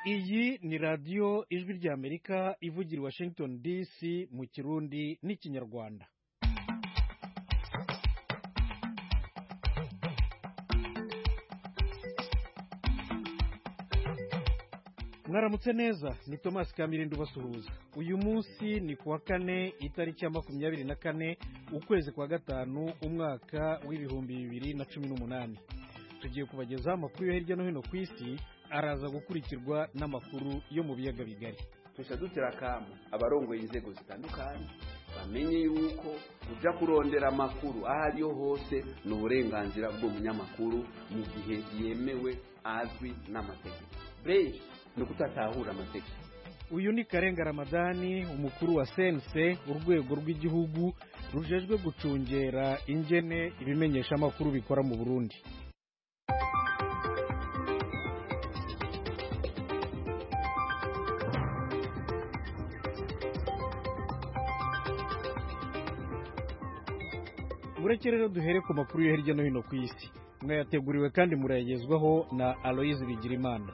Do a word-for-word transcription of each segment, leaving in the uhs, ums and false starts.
iyi ni radiyo ijwi ry'Amerika ivugira i Washington D C mu Kirundi n'Ikinyarwanda. Mwaramutse neza, ni Thomas Kamirindi ubasuhuza. Uyu munsi ni kuwa kane itariki ya makumyabiri na kane ukwezi kwa gatanu umwaka w'ibihumbi bibiri na cumi n'umunani. Tugiye kubagezaho amakuru yo hirya no hino ku isi, araza gukurikirwa n'amakuru yo mu biyaga bigari. Tusha dutera akamu abarongoye inzego zitandukanye bamenye yuko kuja kurondera amakuru ahariyo hose ni uburenganzira bw'umunyamakuru mu gihe yemewe azwi n'amategeko. Benshi no kutatahura amategeko. Uyu ni Karenga Ramadani, umukuru wa C N C, urwego rw'igihugu rujejwe gucungera ingene ibimenyesha amakuru bikora mu Burundi. Mureke rero duhere ku makuru yo hirya no hino ku isi. Mwayateguriwe kandi murayagezwaho na Aloise Bigirimana.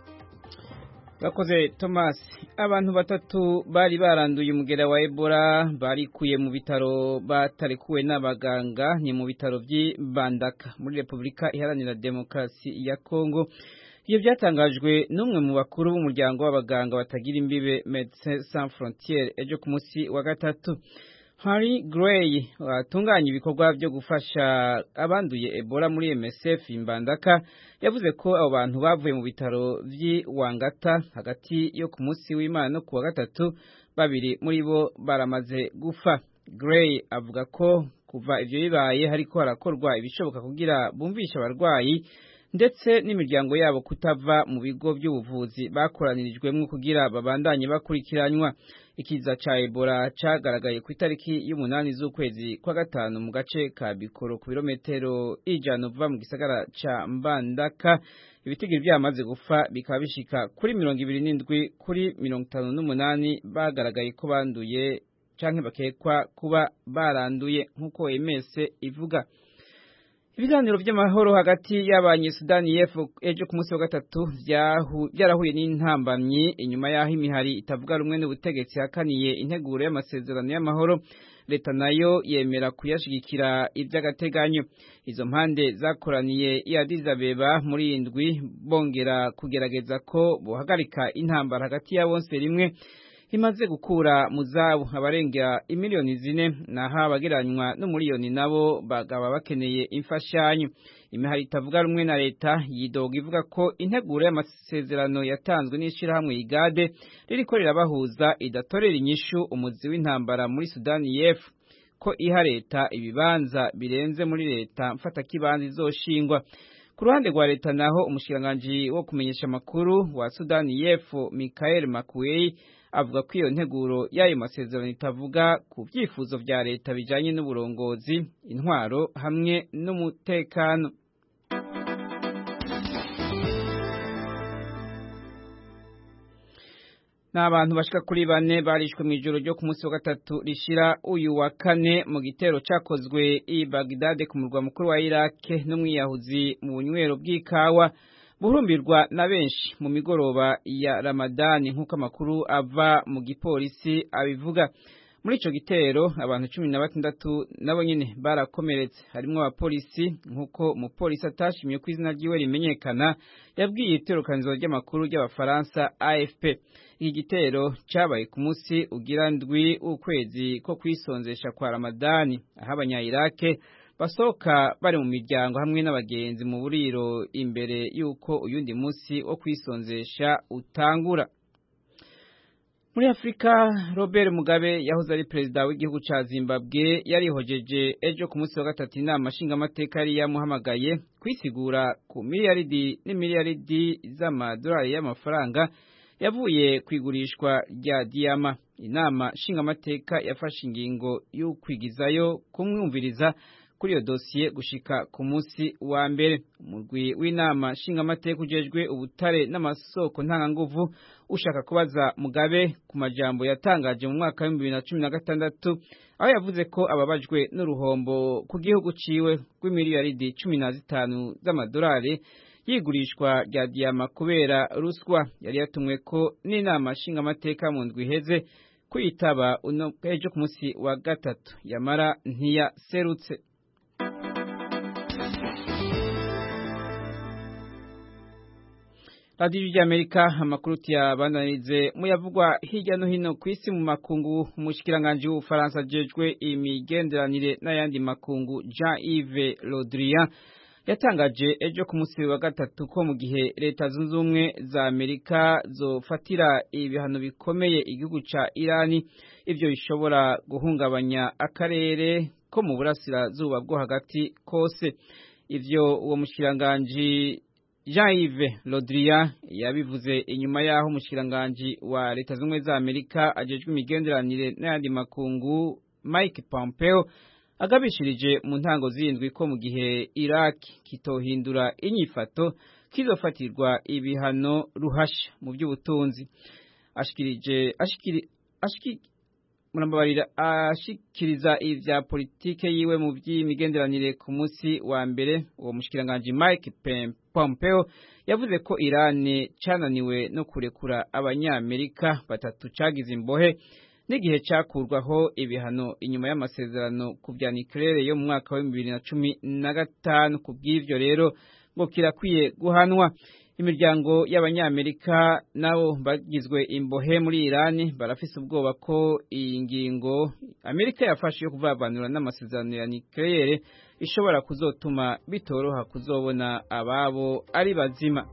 Bakoze Thomas. Abantu batatu bari baranduye umugera wa Ebola barikuye mu bitaro batarekuwe n'abaganga ni mu bitaro by'Ibandaka muri Republika Iharanira Demokarasi ya Kongo. Iyo byatangajwe n'umwe mu bakuru b'umuryango w'abaganga batagira imbibe Médecins Sans Frontières ejo ku munsi wa gatatu. Harry Gray watunganya ibikorwa byo gufasha abanduye Ebola muri M S F Imbandaka yavuze ko abo bantu bavuye mu bitaro by'Iwangata hagati yo ku munsi w'Imana no kuwa gatatu, babiri muri bo baramaze gufa. Gray avuga ko kuva ivyo bibaye hariko harakorwa ibishoboka kugira bumvisha abarwayi ndetse n'imiryango yabo kutava mu bigo by'ubuvuzi bakoranirijwemo kugira babandanye bakurikiranywa. Ikiza ca Ebola cagaragaye ku itariki y'umunani z'ukwezi kwa gatanu mu gace ka Bikoro ku birometero ijana uva mu gisagara ca Mbandaka. Ibitigiri byamaze gufa bikaba bishika kuri mirongo ibiri n'indwi kuri mirongo itanu n'umunani bagaragaye ko banduye canke bakekwa kuba baranduye nk'uko O M S ivuga. Ibiganiro by'amahoro hagati y'abanyesudani y'Epfo ejo ku munsi wa gatatu byarahuye n'intambamyi inyuma y'aho imihari itavuga rumwe n'ubutegetsi hakaniye integuro y'amasezerano y'amahoro. Leta nayo yemera kuyashigikira iby'agateganyo. Izo mpande zakoraniye i Addis Abeba muri indwi bongera kugerageza ko bohagarika intambara hagati ya bonse rimwe imaze gukura mu zabo abarenga imiliyoni zine naho abageranywa n'umuliyoni nabo bagaba bakeneye imfashanyo. Imihari itavuga rumwe na leta yidoga ivuga ko integuro y'amasezerano yatanzwe n'ishirahamwe Igade ririko rirabahuza idatorera inyishu umuzi w'intambara muri Sudani y'Epfo, ko iha leta ibibanza birenze muri leta mfata kibanza izoshingwa. Ku ruhande rwa leta naho umushikiranganji wo kumenyesha amakuru wa Sudani y'Epfo Michael Makuei avuga ko iyo nteguro y'ayo masezerano itavuga ku byifuzo vya leta bijanye n'uburongozi, intwaro hamwe n'umutekano. N'abantu bashika kuri bane barishwe mu ijoro ryo ku munsi wa gatatu rishira uyu wa kane mu gitero cakozwe i Baghdad ku murwa mukuru wa Iraq n'umwiyahuzi mu bunywero bw'ikawa buhurumbirwa na benshi mu migoroba ya Ramadani nk'uko amakuru ava mu gipolisi abivuga. Muri ico gitero abantu cumi na batandatu nabo nyene barakomeretse, harimwo abapolisi nk'uko umupolisi atashimye ko izina ryiwe rimenyekana yabwiye iterokanzo ry'amakuru ry'abafaransa A F P. Iki gitero cabaye ku munsi ugira ndwi ukwezi ko kwisonzesha kwa Ramadani, aho abanya-Iraq basohoka bari mu miryango hamwe n'abagenzi mu buriro imbere yuko uyundi munsi wo kwisonzesha utangura. Muri Afrika, Robert Mugabe yahoze ari perezida w'igihugu ca Zimbabwe yarihojeje ejo ku munsi wa gatatu inama nshingamateka yari yamuhamagaye kwisigura ku miliyaridi n'imiliyaridi z'amadolari y'amafaranga yavuye kwigurishwa rya diyama. Inama nshingamateka yafashe ingingo y'ukwigizayo kumwumviriza kuri iyo dosiye gushika ku munsi wa mbere. Umurwi w'inama nshingamateka ujejwe ubutare n'amasoko ntanganguvu ushaka kubaza Mugabe ku majambo yatangaje mu mwaka wa bibiri na cumi na gatandatu aho yavuze ko ababajwe n'uruhombo ku gihugu ciwe rw'imiliyaridi cumi na zitanu z'amadolari y'igurishwa rya diyama kubera ruswa. Yari yatumwe ko n'inama nshingamateka mu ndwi iheze kwitaba ejo ku munsi wa gatatu, yamara ntiyaserutse. Radio y'Amerika amakuru tuyabananize muyavugwa hirya no hino ku isi mu makungu. Umushikiranganje w'Ufaransa jejwe imigenderanire n'ayandi makungu Jean-Yves Le Drian yatangaje ejo ku munsi wa gatatu ko mu gihe leta zunze ubumwe za Amerika zofatira ibihano bikomeye igihugu ca Irani, ivyo bishobora guhungabanya akarere ko mu burasirazuba bwo hagati kose. Ivyo uwo mushikiranganje Jean-Yves Le Drian yabivuze inyuma yaho umushikiranganje wa leta zunze ubumwe za Amerika ajejwe imigenderanire n'ayandi makungu Mike Pompeo agabishirije mu ntango zindwi ko mu gihe Iraq kitohindura inyifato kizofatirwa ibihano ruhasha mu by'ubutunzi. Ashikirije ashikiri ashiki murambabarira ashikiriza ivya politike yiwe mu by'imigenderanire ku munsi wa mbere. Uwo mushikiranganje Mike Pompeo yavuze ko Iran cananiwe no kurekura abanyamerika batatu cagize imbohe n'igihe cyakurwaho ibihano inyuma y'amasezerano ku bya nucleaire yo mu mwaka wa bibiri na cumi na gatanu. Ku bw'ivyo rero ngo kirakwiye guhanwa. Imiryango y'abanyamerika nabo bagizwe imbohe muri Iran barafise ubwoba ko iyi ngingo Amerika yafashe yo kuvavanura n'amasezerano ya nucleaire ishobora kuzotuma bitoroha kuzobona ababo ari bazima.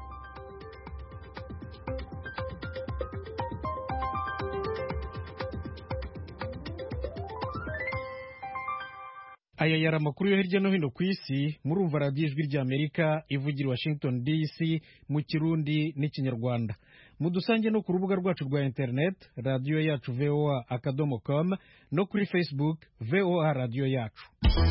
Aya yari amakuru yo hirya no hino ku isi. Murumva radiyo ijwi ry'Amerika ivugira Washington D C mu Kirundi n'Ikinyarwanda. Mudusange no ku rubuga rwacu rwa internet radiyo yacu V O A akadomo com no kuri Facebook V O A radiyo yacu.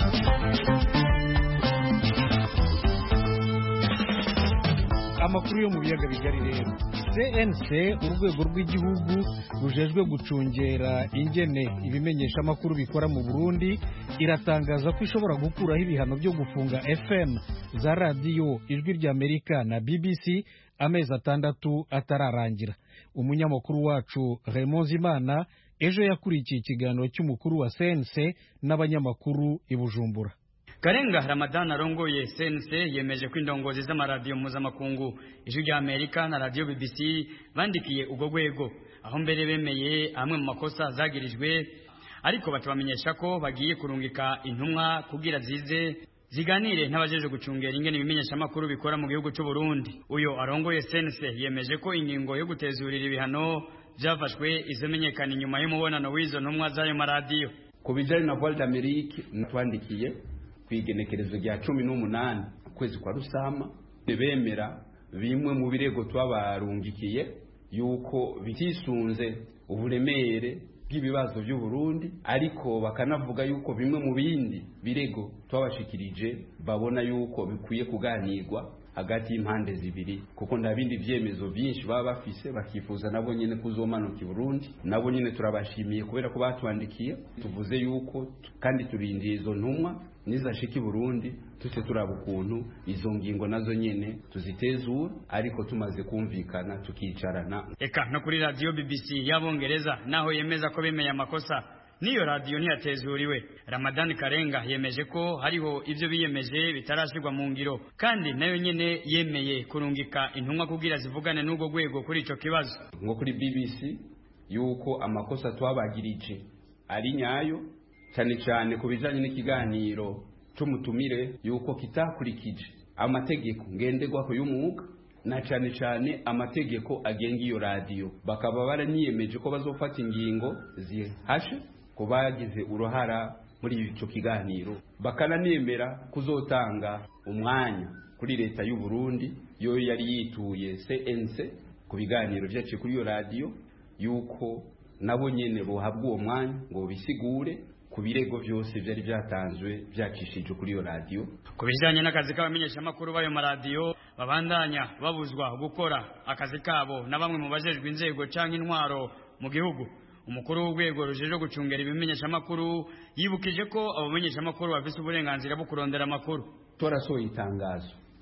Amakuru yo mu biyaga bigari rero. C N C urwego rw'igihugu rujejwe gucungera ingene ibimenyesha amakuru bikora mu Burundi iratangaza ko ishobora gukuraho ibihano byo gufunga F M za radiyo ijwi ry'Amerika na B B C amezi atandatu atararangira. Umunyamakuru wacu Raymond Zimana ejo yakurikiye ikiganiro cy'umukuru wa C N C n'abanyamakuru i Bujumbura. Karenga Ramadan arongoye C N C yemeje ko indongozi z'amaradiyo mpuzamakungu ijwi ry'Amerika na radio B B C bandikiye ubwo rwego, aho mbere bemeye amwe mu makosa zagirijwe, ariko batubamenyesha ko bagiye kurungika intumwa kugira zize ziganire n'abajeje gucungera ingene ibimenyesha amakuru bikora mu gihugu cy'u Burundi. Uyo arongoye C N C yemeje ko ingingo yo gutezurira ibihano byafashwe izemenyekana inyuma y'umubonano w'izo ntumwa z'ayo maradiyo. Ku bijanye na Voix d'Amérique natwandikiye kwigenekerezo rya cumi n'umunani ukwezi kwa Rusama, bemera bimwe mu birego twabarungikiye yuko bitisunze uburemere bw'ibibazo by'u Burundi, ariko bakanavuga yuko bimwe mu bindi birego twabashikirije babona yuko bikwiye kuganirwa hagati y'impande zibiri, kuko nda bindi vyemezo byinshi baba bafise bakifuza nabo nyene kuzomanuka i Burundi. Nabo nyene turabashimiye kubera ko batwandikiye, tuvuze yuko kandi turindiye izo ntumwa nizashika i Burundi tuse turaba ukuntu izo ngingo nazo nyene tuzitezura, ariko tumaze kumvikana tukicarana. Eka no kuri radio B B C y'Abongereza naho yemeza ko bemeye amakosa, niyo radio ntiyatezuriwe. Ramadan Karenga yemeje ko hariho ivyo biyemeje bitarashirwa mu ngiro, kandi nayo nyene yemeye kurungika intumwa kugira zivugane n'ubwo rwego kuri ico kibazo. Ngo kuri B B C yuko amakosa twabagirije ari nyayo, cyane cyane ku bijanye n'ikiganiro cy'umutumire yuko kitakurikije amategeko ngenderwako y'umwuga, na cyane cyane amategeko agenga iyo radio. Bakaba baraniyemeje ko bazofata ingingo zihashe ko bagize uruhara muri ico kiganiro, bakananemera kuzotanga umwanya kuri leta y'u Burundi yo yari yituye C N C ku biganiro byaciye kuri iyo radio, yuko nabo nyene bohabwa uwo mwanya ngo bisigure ku birego byose byari byatanzwe byacishije kuri iyo radio. Ku bijanye n'akazi k'abamenyesha amakuru bayo maradiyo babandanya babuzwa gukora akazi kabo na bamwe mu bajejwe inzego canke intwaro mu gihugu, umukuru w'urwego rujeje gucungera ibimenyesha amakuru yibukije ko abamenyesha amakuru bafise uburenganzira bwo kurondera amakuru. Torasoye itangazo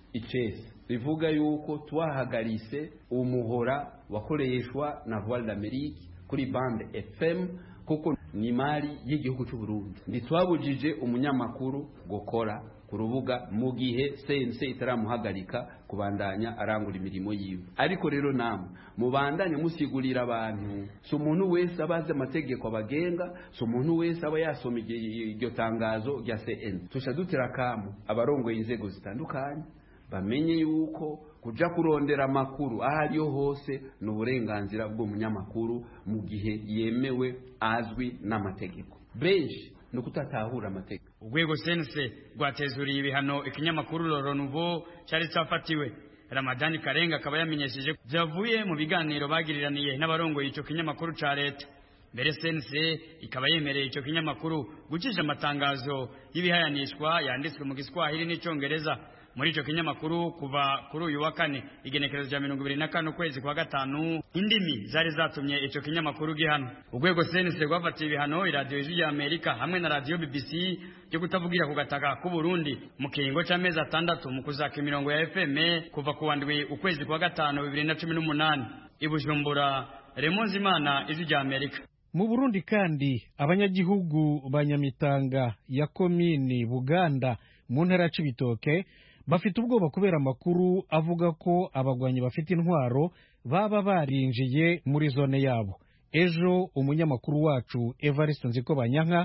icese rivuga yuko twahagarise umuhora wakoreshwa na Voix d'Amérique kuri bande F M kuko ni mari y'igihugu cy'u Burundi. Ntitwabujije umunyamakuru gukora ku rubuga mu gihe C N C itaramuhagarika kubandanya arangura imirimo yiwe. Ariko rero namwe mubandanye musigurira abantu, so umuntu wese abaze amategeko abagenga, so umuntu wese aba yasoma iryo tangazo rya C N. Tusha dutera kamo abarongoye inzego zitandukanye bamenye yuko kuja kurondera amakuru ahariyo hose n'uburenganzira bw'umunyamakuru mu gihe yemewe azwi n'amategeko. Benshi no kutatahura amategeko. Urwego C N C rwatezuriye ibihano ikinyamakuru Loro Nouveau cyari cyafatiwe. Ramadani Karenga akaba yamenyesheje byavuye mu biganiro bagiriraniye n'abarongoye ico kinyamakuru ca leta. Mbere C N C ikaba yemereye ico kinyamakuru gucisha amatangazo y'ibihayanishwa yanditswe mu Giswahili n'icongereza muri ico kinyamakuru kuva kuri uyu wa kane igenekerezo rya mirongo ibiri na kane ukwezi kwa gatanu. Indimi zari zatumye ico kinyamakuru gihano. Urwego C N C rwafatiye ibihano iradiyo y'Ijwi Amerika hamwe na radio B B C yo kutavugira ku gataka ku Burundi mu kiringo c'amezi atandatu mu kuzaka imirongo ya F M kuva ku wandwi ukwezi kwa gatanu bibiri na cumi n'umunani. Ibujumbura, Remonzi Imana, Ijwi Amerika. Mu Burundi kandi abanyagihugu ba Nyamitanga ya komini Buganda mu ntara ya Cibitoke bafite ubwoba kubera amakuru avuga ko abagwanyi bafite intwaro baba barinjiye muri zone yabo. Ejo umunyamakuru wacu Evariste Nzikobanyanka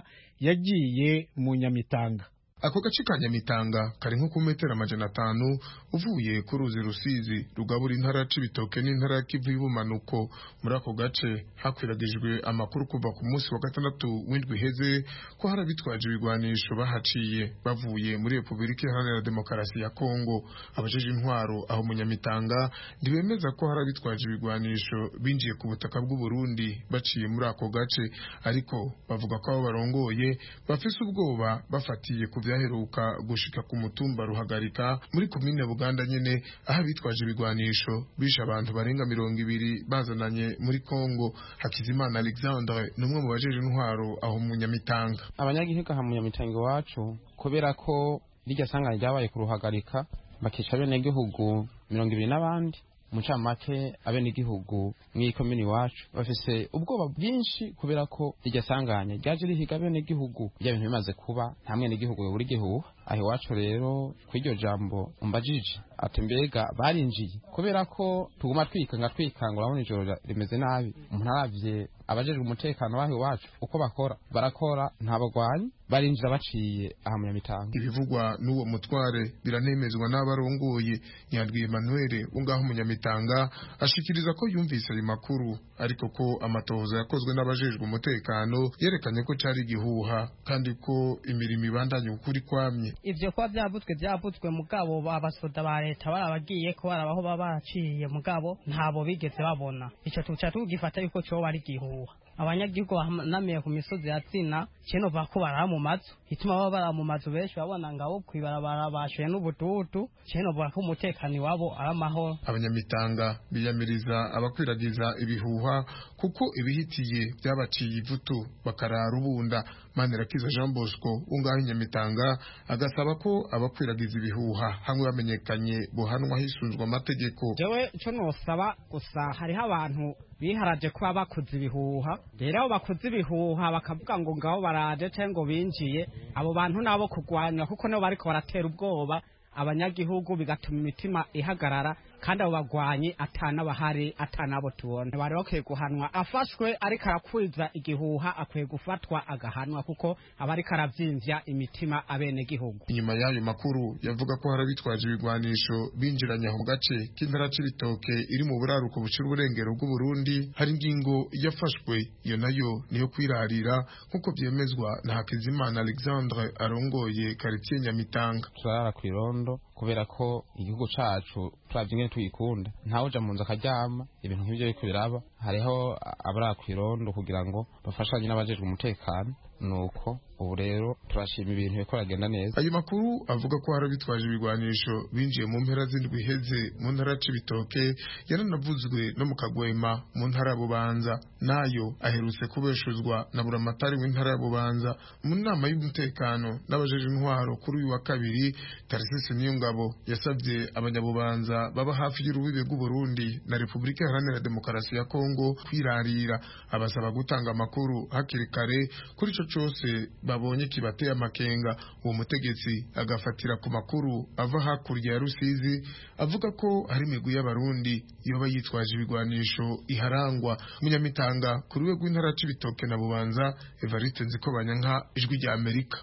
yagiye mu Nyamitanga. Ako gace ka Nyamitanga kari nko ku metero amajana atanu uvuye ku ruzi Rusizi rugabura intara Cibitoke n'intara Kivu y'ubumanuko. Muri ako gace hakwiragijwe amakuru kuva ku munsi wa gatandatu w'indwi heze ko hari abitwaje ibigwanisho bahaciye bavuye muri Republika Iharanira Demokarasi ya Kongo. Abajeje intwaro aho mu Nyamitanga ntibemeza ko hari abitwaje ibigwanisho binjiye ku butaka bw'u Burundi baciye muri ako gace, ariko bavuga ko abo barongoye bafise ubwoba bafatiye ku heruka gushika ku mutumba Ruhagarika muri komine Buganda nyene aho abitwaje ibigwanisho bishe abantu barenga mirongo ibiri bazananye muri Kongo. Hakizimana Alexandre numwe mu bajeje intwaro aho mu Nyamitanga. Abanyagihugu ha mu Nyamitanga wacu kubera ko rijya sanganya ryabaye ku Ruhagarika bakica bene gihugu mirongo ibiri n'abandi mucamake abene igihugu mw'ikomini wacu bafise ubwoba bwinshi kubera ko rijya sanganya ryaje rihiga bene igihugu bya bintu bimaze kuba ntamwe n'igihugu buri gihugu. Aho iwacu rero kw'iryo jambo umbajije ati mbega barinjiye kubera ko tuguma twikanga twikanga urabona ijoro rimeze nabi. Umuntu aravye abajejwe umutekano waho iwacu uko bakora barakora nta bagwanyi barinjira baciye aha mu Nyamitanga. Ibivugwa n'uwo mutware biranemezwa n'abarongoye. Nyandwi Emmanuel ungaho mu Nyamitanga ashikiriza ko yumvise ayo makuru ariko ko amatohoza yakozwe n'abajejwe umutekano yerekanye ko cari gihuha kandi ko imirimo ibandanye ukuri kwamye. Ivyo kwa byabutswe byabutswe mugabo abasoda ba leta barabagiye ko barabaho babaciye mugabo ntabo bigeze babona. Ico tuca tugifata yuko cyo bari gihuha. Abanyagihugu banamiye ku misozi ya Tsina kino bako bara mu mazu ituma baba bara mu mazu benshi babona ngabo kwibarabara bashuye n'ubututu kino bako umutekani wabo aramahoro. Abanyamitanga biyamiriza abakwiragiza ibihuha kuko ibihitiye byabaciye ivutu bakarara ubunda. Manirakiza Jean Bosco ungaho Nyamitanga agasaba ko abakwiragiza ibihuha hamwe bamenyekanye bohanwa hisunzwe amategeko. Jewe cyo nosaba gusa hariho abantu biharaje kuba bakuze ibihuha, rero bakuze ibihuha bakavuga ngo ngabo baraje cyangwa binjiye, abo bantu nabo kugwanya kuko nabo bariko baratera ubwoba abanyagihugu bigatuma imitima ihagarara kandi abo bagwanyi atana bahari atana abo tubona. Bari bakwiye guhanwa, afashwe ariko arakwiza igihuha akwiye gufatwa agahanwa kuko abari karavimvya imitima abene gihugu. Inyuma y'ayo makuru yavuga ko harabitwaje ibigwanisho binjiranye mu gace k'intara Cibitoke iri mu buraruko bucira uburengero bw'u Burundi, hari ingingo yafashwe iyo nayo niyo kwirarira nkuko byemezwa na Hakizimana Alexandre arongoye quartier Nyamitanga. Turara kwirondo kubera ko igihugu cacu twavyinge tuyikunda ntawe uja munza akaryama ibintu nk'ibyo biko biraba. Hariho abara kwirondo kugira ngo bafashanye n'abajejwe umutekano nuko ubu rero turashima ibintu biko ragenda neza. Ayo makuru avuga ko hari bitwaje ibigwanisho binjiye mu mpera z'indwi heze mu ntara c'ibitoke yaranavuzwe no mu Kagwema mu ntara Bubanza, nayo aherutse kubeshuzwa na buramatari w'intara Bubanza mu nama y'umutekano n'abajeje intwaro kuri uyu wa kabiri. Tarisisi Niyongabo yasabye abanyabubanza baba hafi y'urubibe rw'u Burundi na Repubulika Iharanira Demokarasi ya Kongo kwirarira, abasaba gutanga amakuru hakiri kare kuri ico cose babonye kibateye amakenga. Uwo mutegetsi agafatira ku makuru ava hakurya ya Rusizi avuga ko hari imigwi y'abarundi yoba yitwaje ibigwanisho iharangwa. Munyamitanga kuri we rw'intara c'ibitoke na Bubanza, Evariste Nzikobanyanka, Ijwi rya Amerika.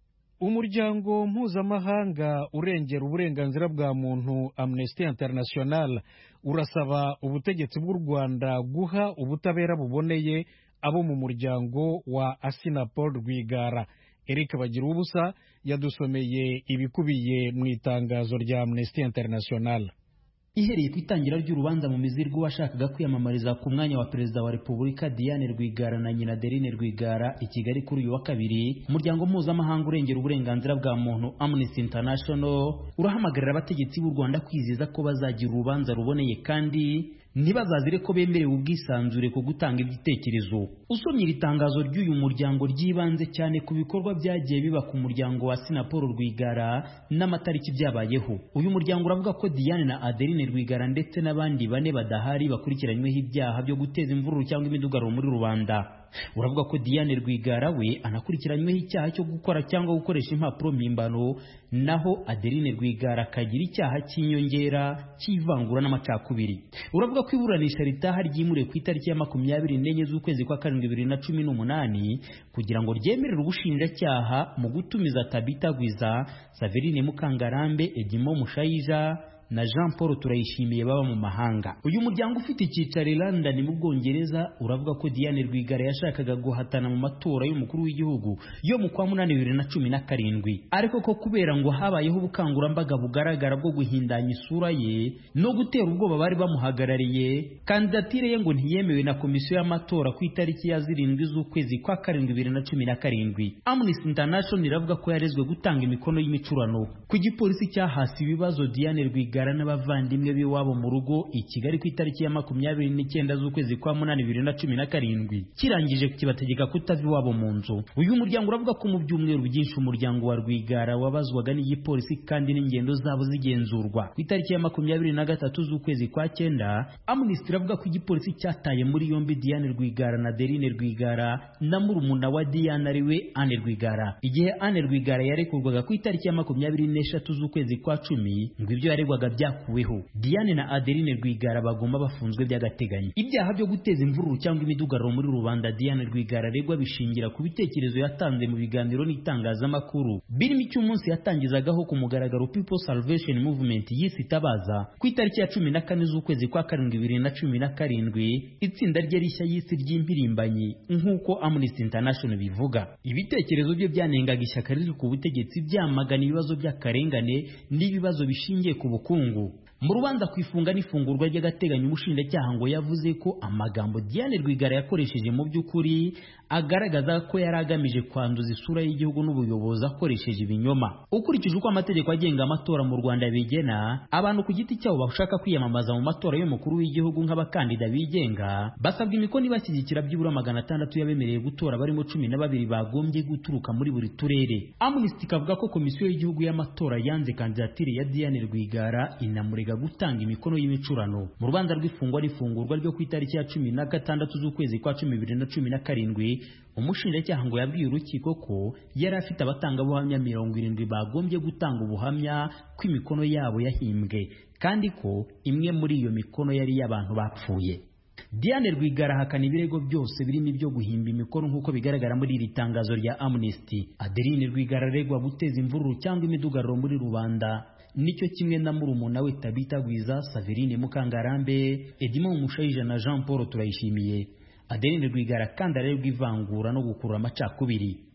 Umuryango mpuzamahanga urengera uburenganzira bwa muntu Amnesty International urasaba ubutegetsi bw'u Rwanda guha ubutabera buboneye abo mu muryango wa Assinapol Rwigara. Eric Bagirubusa yadusomeye ibikubiye mu itangazo rya Amnesty International. Ihereye ku itangira ry'urubanza mu mizirgo washakaga kwiyamamariza ku mwanya wa perezida wa Repubulika Diane Rwigara na nyina Adeline Rwigara i Kigali kuri uyu wa kabiri, umuryango mpuzamahanga urengera uburenganzira bwa muntu Amnesty International urahamagarira abategetsi b'u Rwanda kwiziza ko bazagira urubanza ruboneye kandi ntibazazire ko bemerewe ubwisanzure ku gutanga ibitekerezo. Usomye iri tangazo ry'uyu muryango ryibanze cyane ku bikorwa byagiye biba ku muryango wa Assinapol Rwigara n'amatariki byabayeho. Uyu muryango uravuga ko Diane na Adeline Rwigara ndetse n'abandi bane badahari bakurikiranyweho ibyaha byo guteza imvururu cyangwa imidugararo muri rubanda. Uravuga ko Diane Rwigara we anakurikiranyweho icyaha cyo gukora cyangwa gukoresha impapuro mpimbano, naho Adeline Rwigara akagira icyaha cy'inyongera cy'ivangura n'amacakubiri. Uravuga ko iburanisha ritaha ryimuriwe ku itariki ya makumyabiri n'enye z'ukwezi kwa karindwi bibiri na cumi n'umunani kugira ngo ryemerere ubushinjacyaha mu gutumiza Tabita Gwiza, Saverine Mukangarambe, Edimo Mushayija na Jean Paul Turayishimiye baba mu mahanga. Uyu muryango ufite icyicaro i London mu Bwongereza uravuga ko Diane Rwigara yashakaga guhatana mu matora y'umukuru w'igihugu yo mu kwa munani bibiri na cumi na karindwi, ariko ko kubera ngo habayeho ubukangurambaga bugaragara bwo guhindanya isura ye no gutera ubwoba bari bamuhagarariye, kandidatire ye ngo ntiyemewe na komisiyo y'amatora ku itariki ya zirindwi z'ukwezi kwa karindwi bibiri na cumi na karindwi. Amnesty International iravuga ko yarezwe gutanga imikono y'imicurano ku gipolisi cyahasi ibibazo Diane Rwigara n'abavandimwe b'iwabo mu rugo i Kigali ku itariki ya makumyabiri n'icyenda z'ukwezi kwa munani bibiri na cumi na karindwi, kirangije kibategeka kutava iwabo mu nzu. Uyu muryango uravuga ko mu byumweru byinshi umuryango wa Rwigara wabazwaga n'igipolisi kandi n'ingendo zabo zigenzurwa. Ku itariki ya makumyabiri na gatatu z'ukwezi kwa cyenda, Amnesty iravuga ko igipolisi cyataye muri yombi Diane Rwigara na Adeline Rwigara na murumuna wa Diane ariwe Anne Rwigara. Igihe Anne Rwigara yarekurwaga ku itariki ya makumyabiri n'eshatu z'ukwezi kwa cumi, ngo ibyo yaregwaga byakuweho. Diane na Adeline Rwigara bagomba bafunzwe by'agateganyo. Ibyaha byo guteza imvururu cyangwa imidugararo muri rubanda Diane Rwigara aregwa bishingira ku bitekerezo yatanze mu biganiro n'itangazamakuru birimo icy'umunsi yatangizagaho ku mugaragaro People Salvation Movement yise Itabaza ku itariki ya cumi na kane z'ukwezi kwa karindwi bibiri na cumi na karindwi, itsinda rye rishya yise ry'impirimbanyi nk'uko Amnesty International bivuga. Ibitekerezo bye byanengaga ishyaka riri ku butegetsi byamagana ibibazo by'akarengane n'ibibazo bishingiye ku bukungu. Mu rubanza ku ifunga n'ifungurwa ry'agateganyo, umushinjacyaha ngo yavuze ko amagambo Diane Rwigara yakoresheje mu by'ukuri agaragaza ko yari agamije kwanduza isura y'igihugu n'ubuyobozi akoresheje ibinyoma. Ukurikije uko amategeko agenga amatora mu Rwanda bigena, abantu ku giti cyabo bashaka kwiyamamaza mu matora y'umukuru w'igihugu nk'abakandida bigenga basabwa imikono ibashyigikira byibura magana atandatu y'abemereye gutora barimo cumi na babiri bagombye guturuka muri buri turere. Amnesty ikavuga ko komisiyo y'igihugu y'amatora yanze kandidatire ya Diane Rwigara inamurega gutanga imikono y'imicurano. Mu rubanza rw'ifungwa n'ifungurwa ryo ku itariki ya cumi na gatandatu z'ukwezi kwa cumi bibiri na cumi na karindwi, umushinjacyaha ngo yabwiye urukiko ko yari afite abatangabuhamya mirongo irindwi bagombye gutanga ubuhamya ko imikono yabo yahimbwe kandi ko imwe muri iyo mikono yari iy'abantu bapfuye. Diane Rwigara ahakana ibirego byose birimo ibyo guhimba imikono nk'uko bigaragara muri iri tangazo rya Amnesty. Adeline Rwigara aregwa guteza imvururu cyangwa imidugararo muri rubanda, nicyo kimwe na murumuna we Tabita Gwiza, Saverine Mukangarambe, Edimo Mushayija na Jean Paul Turayishimiye. Adeline Rwigara kandi aregwa ivangura no gukurura amacakubiri.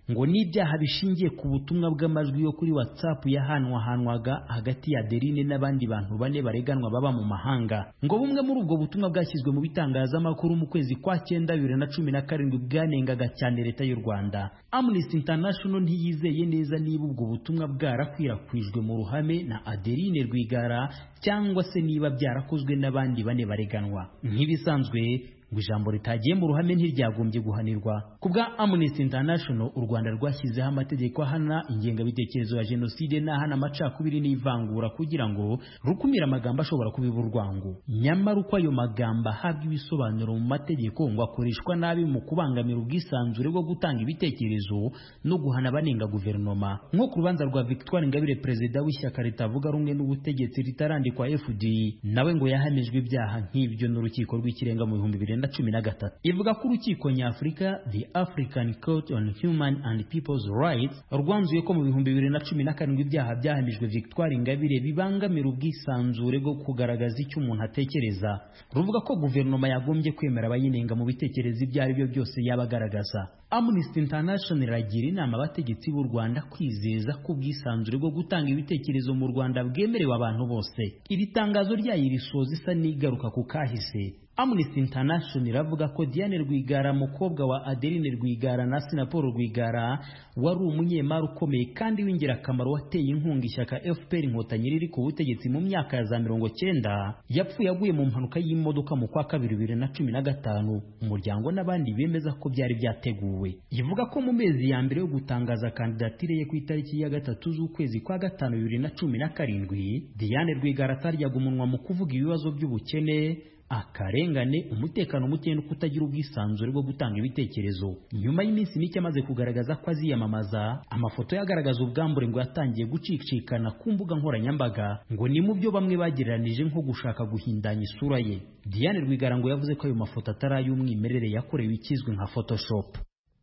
ngo n'ibyaha bishingiye ku butumwa bw'amajwi yo kuri WhatsApp yahanwahanwaga hagati ya Adeline n'abandi bantu bane bareganwa baba mu mahanga. Ngo bumwe muri ubwo butumwa bwashyizwe mu bitangazamakuru mu kwezi kwa cyenda bibiri na cumi na karindwi bwanengaga cyane leta y'u Rwanda. Amnesty International ntiyizeye neza niba ubwo butumwa bwarakwirakwijwe mu ruhame na Adeline Rwigara cyangwa se niba byarakozwe n'abandi bane bareganwa. Nk'ibisanzwe ngo ijambo ritagiye mu ruhame ntiryagombye guhanirwa. Ku bwa Amnesty International, u Rwanda rwashyizeho amategeko ahana ingengabitekerezo ya jenoside n'ahana amacakubiri n'ivangura kugira ngo rukumire amagambo ashobora kubiba urwango. Nyamara uko ayo magambo ahabwa ibisobanuro mu mategeko ngo akoreshwa nabi mu kubangamira ubwisanzure bwo gutanga ibitekerezo no guhana abanenga guverinoma. Nko ku rubanza rwa Victoire Ingabire, perezida w'ishyaka ritavuga rumwe n'ubutegetsi ritarandikwa F D, nawe ngo yahamijwe ibyaha nk'ibyo n'urukiko rw'ikirenga mu bihumbi bibiri na cumi na gatatu. Ivuga ko urukiko nyafurika the African Court on Human and People's Rights rwanzuye ko mu bihumbi bibiri na cumi na karindwi ibyaha byahamijwe Victoire Ingabire bibangamira ubwisanzure bwo kugaragaza icyo umuntu atekereza. Ruvuga ko guverinoma yagombye kwemera abayinenga mu bitekerezo ibyo ari byo byose yabagaragaza. Amnesty International iragira inama abategetsi b'u Rwanda kwizeza ko ubwisanzure bwo gutanga ibitekerezo mu Rwanda bwemerewe abantu bose. Iri tangazo ryayo risoza isa n'igaruka ku kahise. Amnesty International iravuga ko Diane Rwigara, mukobwa wa Adeline Rwigara na Sinapolo Rwigara, wari umunyemari ukomeye kandi w'ingirakamaro wateye inkunga ishyaka F P R Inkotanyi riri ku butegetsi mu myaka ya za mirongo cyenda, yapfuye aguye mu mpanuka y'imodoka mu kwa kabiri bibiri na cumi na gatanu. Umuryango n'abandi bemeza ko byari byateguwe. Ivuga ko mu mezi ya mbere yo gutangaza kandidatire ye ku itariki ya gatatu z'ukwezi kwa gatanu bibiri na cumi na karindwi, Diane Rwigara ataryaga umunwa mu kuvuga ibibazo by'ubukene, akarengane, umutekano muke no kutagira ubwisanzure bwo gutanga ibitekerezo. Nyuma y'iminsi mike amaze kugaragaza ko aziyamamaza, amafoto yagaragaza ubwambure ngo yatangiye gucicikana ku mbuga nkoranyambaga, ngo ni mu byo bamwe bagereranije nko gushaka guhindanya isura ye. Diane Rwigara ngo yavuze ko ayo mafoto atari ay'umwimerere, yakorewe ikizwi nka Photoshop.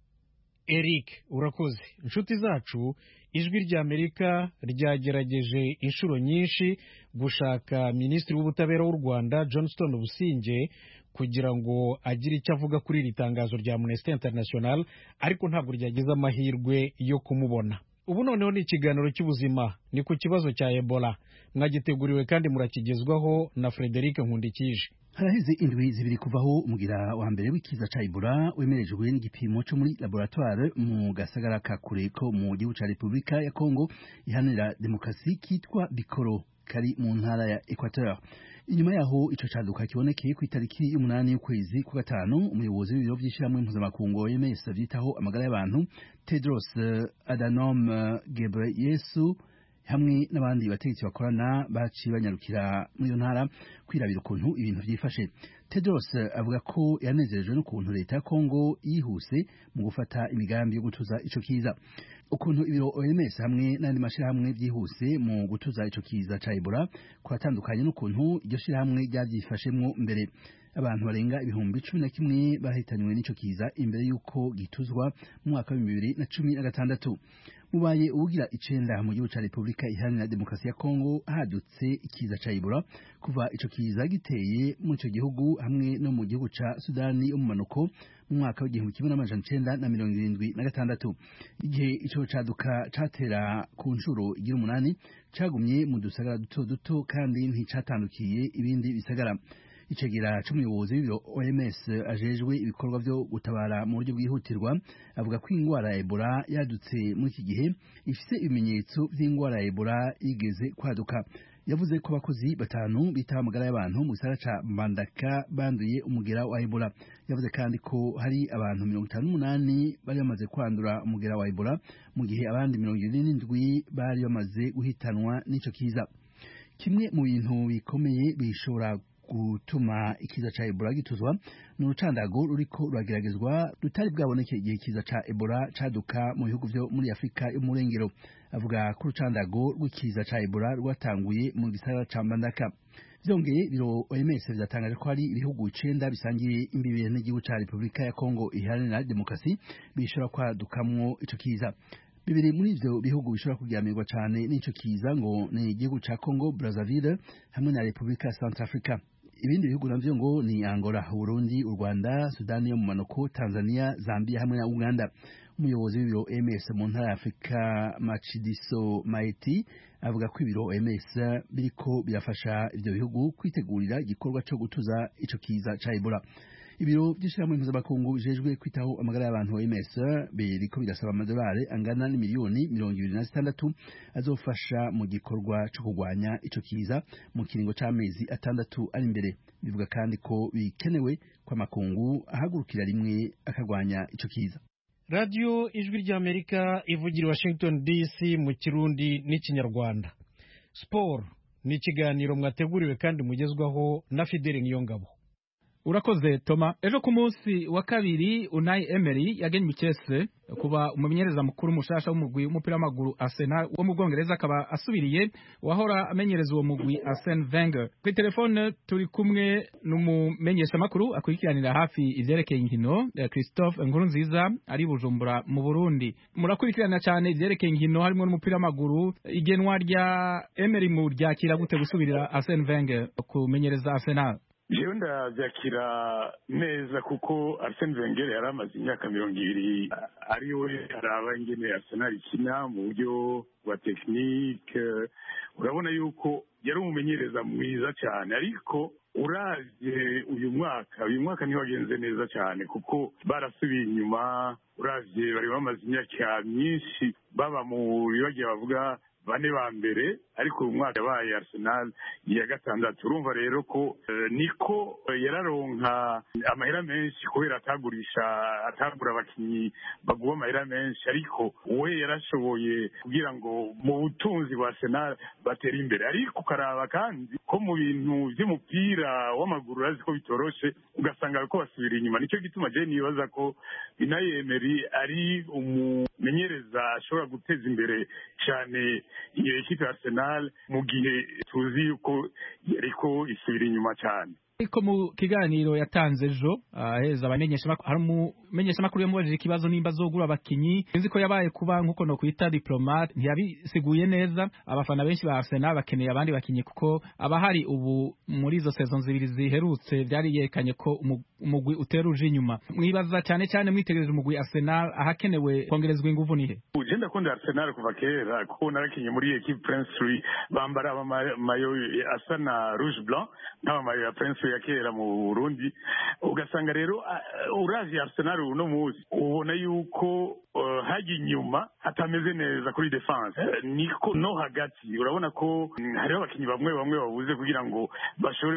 Eric, urakoze. Inshuti zacu, ijwi ry'Amerika ryagerageje inshuro nyinshi gushaka Minisitiri w'Ubutabera w'u Rwanda Johnston Businge kugira ngo agire icyo avuga kuri iri tangazo rya Amnesty International, ariko ntabwo ryagize amahirwe yo kumubona. Ubu noneho ni ikiganiro cy'ubuzima, ni ku kibazo cya Ebola. Mwagiteguriwe kandi murakigezwaho na Frederic Nkundikije. Haraheze indwi zibiri kuvaho umugira wa mbere w'ikiza ca Ebola wemerejwe n'igipimo cyo muri laboratoire mu gasagara ka kure ko mu gihugu ca Republika ya Kongo iharanira demokarasi kitwa Bikoro kari mu ntara ya Equateur. Inyuma yaho ico caduka kibonekeye ku itariki y'umunani y'ukwezi kwa gatanu, umuyobozi w'ibiro by'ishyirahamwe mpuzamakungu O M S vyitaho amagara y'abantu Tedros Adhanom Ghebreyesus hamwe n'abandi bategetsi bakorana baciye banyarukira muri iyo ntara kwirabira ukuntu ibintu byifashe. Tedros avuga ko yanezerejwe n'ukuntu leta ya Kongo yihuse mu gufata imigambi yo gutuza ico kiza, ukuntu ibiro O M S hamwe n'andi mashirahamwe byihuse mu gutuza ico kiza ca Ebola kwatandukanye n'ukuntu iryo shirahamwe ryabyifashemwo mbere. Abantu barenga ibihumbi cumi na kimwe bahitanywe n'ico kiza imbere y'uko gituzwa mu mwaka wa bibiri na cumi na gatandatu. Mubaye ubugira icenda mu gihugu ca Republika Iharanira Demokarasi ya Kongo hadutse ikiza ca Ebola kuva ico kiza giteye mu ico gihugu hamwe no mu gihugu ca Sudani yo mu manuko mu mwaka w'igihumbi kimwe n'amajana icenda na mirongo irindwi na gatandatu. Igihe ico caduka catera ku nshuro igira umunani, cagumye mu dusagara duto duto kandi nticatandukiye ibindi bisagara. Icegera c'umuyobozi w'ibiro O M S ajejwe ibikorwa byo gutabara mu buryo bwihutirwa avuga ko ingwara ya Ebola yadutse muri iki gihe ifise ibimenyetso by'ingwara ya Ebola igeze kwaduka. Yavuze ko abakozi batanu bita amagara y'abantu mu gisagara ca Mbandaka banduye umugera wa Ebola. Yavuze kandi ko hari abantu mirongo itanu n'umunani bari bamaze kwandura umugera wa Ebola mu gihe abandi mirongo ine n'indwi bari bamaze guhitanwa n'ico kiza. Kimwe mu bintu bikomeye bishobora gutuma ikiza ca Ebola gituzwa n'urucandago ruriko rurageragezwa rutari bwaboneke igihe ikiza ca Ebola caduka mu bihugu vyo muri Afrika yo mu Rengero. Avuga ko urucandago rw'ikiza ca Ebola rwatanguye mu gisagara ca Mbandaka. Vyongeye biro O M S vyatangaje ko hari ibihugu icenda bisangiye imbibe n'igihugu ca Republika ya Kongo Iharanira Demokarasi bishobora kwadukamwo ico kiza. Bibiri muri ivyo bihugu bishobora kugiranirwa cane n'ico kiza ngo ni igihugu ca Congo Brazzaville hamwe na Republika ya Centrafrica. Ibindi bihugu navyo ngo ni Angola, Burundi, u Rwanda, Sudani yo mu manuko, Tanzania, Zambia hamwe na Uganda. umuyobozi w'ibiro O M S mu ntara ya Afrika Matshidiso Maeti avuga ko ibiro O M S biriko birafasha ivyo bihugu kwitegurira igikorwa co gutuza ico kiza ca Ebola. Ibiro by'ishyirahamwe mpuzamakungu bijejwe kwitaho amagara y'abantu O M S biriko birasaba amadolari angana n'imiliyoni mirongo ibiri na zitandatu azofasha mu gikorwa co kurwanya ico kiza mu kiringo c'amezi atandatu ari imbere. Bivuga kandi ko bikenewe kwa makungu ahagurukira rimwe akarwanya ico kiza. Radio Ijwi ry'Amerika ivugira Washington D C mu Kirundi n'Ikinyarwanda. Sport ni ikiganiro mwateguriwe kandi mugezwaho na Fidele Niyongabo. Urakoze Toma. Ejo ku munsi wa kabiri Unai Emery yagenye Chelsea kuba umumenyereza mukuru mushasha w'umugwi w'umupira w'amaguru Arsenal wo mu Bwongereza akaba asubiriye wahora amenyereza uwo mugwi Arsene Wenger. Kuri telefone turi kumwe n'umumenyesha makuru akurikiranira hafi ivyerekeye inkino Christophe Nkurunziza ari Bujumbura mu Burundi. Murakurikirana cyane ivyerekeye inkino harimo n'umupira w'amaguru. Igenwa rya Emery mu ryakira gute gusubirira Arsene Wenger kumenyereza Arsenal? Jewe ndavyakira neza kuko Arsene Wenger yari amaze imyaka mirongo ibiri ari we araba ingene Arsenal ikina mu buryo bwa tekinike. Urabona yuko yari umumenyereza mwiza cyane, ariko uravye uyu mwaka uyu mwaka niho wagenze neza cyane kuko barasubiye inyuma. Uravye bari bamaze imyaka myinshi baba mu bibagiye bavuga bane ba mbere, ariko uyu mwaka yabaye Arsenal ya gatandatu. Urumva rero ko uh, niko yararonka amahera menshi kubera atagurisha atagura abakinyi baguha amahera menshi, ariko we yarashoboye kugira ngo mu butunzi bwa Arsenal batera imbere. Ariko ukaraba kandi ko mu bintu vy'umupira w'amaguru urazi ko bitoroshe, ugasanga ko basubira inyuma. Nicyo gituma je nibaza ko Unai Emery ari umumenyereza ashobora guteza imbere cyane iyo ekipe Arsenal mu gihe tuzi yuko yariko isubira inyuma cyane. Ariko mu kiganiro yatanze ejo aheza abamenyesha makuru hari umumenyesha makuru yamubajije ikibazo nimba azogura abakinyi. Nzi ko yabaye kuba nkuko no kwita diplomate, ntiyabisiguye neza. Abafana benshi ba Arsenal bakeneye abandi bakinyi kuko abahari ubu muri izo saison zibiri ziherutse byari yerekanye ko umugwi uteruje inyuma. Mwibaza cyane cyane mwitegereje umugwi Arsenal ahakenewe kongerezwa ingufu nihe? Uje ndakunda Arsenal kuva kera kuko narakinye muri equipe Prince bambara amayo asa na rouge blanc n'amayo ya Prince ya kera mu Burundi. Ugasanga rero uravye Arsenal uno muzi ubona yuko uh, haji inyuma hatameze neza kuri defense, uh, niko no hagati urabona ko um, hariho abakinyi bamwe bamwe babuze kugira ngo bashobore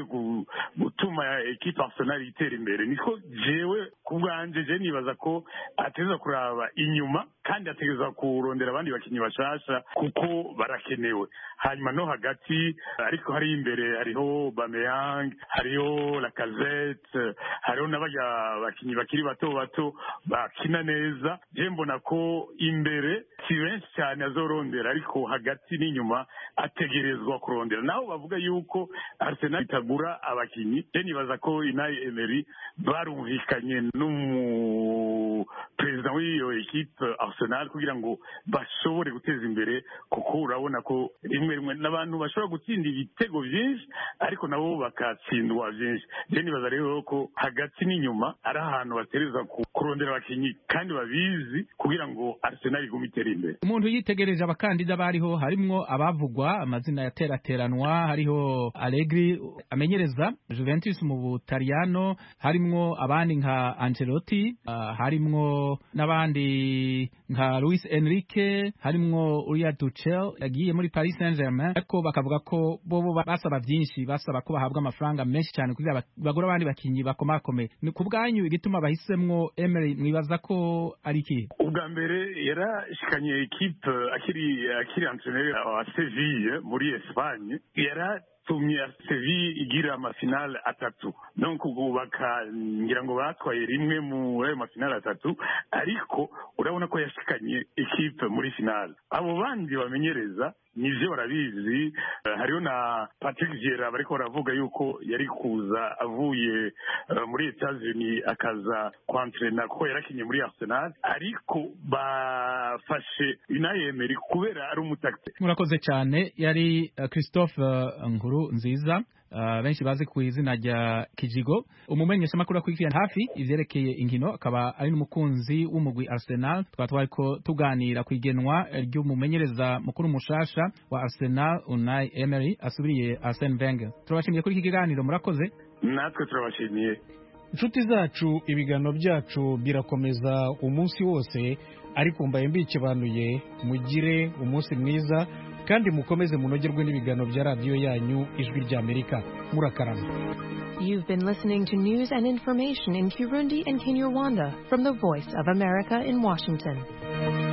gutuma equipe Arsenal itera imbere. Niko jewe kubwanje je nibaza ko ateza kuraba inyuma kandi ategeza kurondera abandi bakinyi bashasha kuko barakenewe. Hanyuma no hagati ariko hari imbere hariho Aubameyang, hariho Lacazette, hariho n'abaja bakinyi bakiri bato bato bakina neza. Je mbona ko imbere si benshi cyane azorondera, ariko hagati n'inyuma ategerezwa kurondera. Naho bavuga yuko Arsenal itagura abakinyi, je nibaza ko Unai Emery barumvikanye n'umu president w'iyo equipe Arsenal kugira ngo bashobore guteza imbere, kuko urabona ko rimwe rimwe n'abantu bashobora gutsinda ibitego byinshi ariko nabo bakatsindwa byinshi. Je nibaza rero ko hagati n'inyuma ari ahantu batereza kurondera abakinyi kandi babizi kugira ngo Arsenal igume itere imbere. Umuntu yitegereje abakandida bariho harimwo abavugwa amazina yaterateranwa, hariho Allegri amenyereza Juventus mu Butaliyano, harimwo abandi nka Ancelotti, uh, harimwo n'abandi nka Luis Enrique, harimwo Uriya Tuchel yagiye muri Paris Saint-Germain, ariko bakavuga ko bobo basaba byinshi, basaba ko bahabwa amafaranga menshi cyane kugira bagura abandi bakinyi bakomakomeye. Ni kubwanyu igituma bahisemwo Emery mwibaza ko ari iki? Ubwa mbere yarashikanye equipe akiri akiri entraîneur wa Sevilla muri Espagne, yara tumye Sevilla igira amafinale atatu, donc ubaka ngira ngo batwaye rimwe mu ayo mafinale atatu, ariko urabona ko yashikanye equipe muri finale. Abo bandi bamenyereza nivyo barabizi. Uh, hariho na Patrick Vieira bariko baravuga yuko yari kuza avuye uh, muri Etats-Unis akaza kwantrena kuko yarakinye muri Arsenal, ariko bafashe Unai Emery kubera ari umutakte. Murakoze cyane. Yari uh, Christophe uh, Nkuru nkuru nziza Uh, benshi bazi ku izina rya Kijigo, umumenyesha makuru akurikirana hafi ivyerekeye inkino, akaba ari n'umukunzi w'umugwi Arsenal. Tukaba twariko tuganira ku igenwa ry'umumenyereza mukuru mushasha wa Arsenal Unai Emery asubiriye Arsene Wenger. Turabashimiye kuri iki kiganiro, murakoze. Natwe turabashimiye. Inshuti zacu, ibiganiro byacu birakomeza umunsi wose, ariko mbaye mbikibanuye, mugire umunsi mwiza kandi mukomeze munogerwe n'ibiganiro bya radiyo yanyu Ijwi ry'Amerika. Murakarama. You've been listening to news and information in Kirundi and Kinyarwanda from the Voice of America in Washington.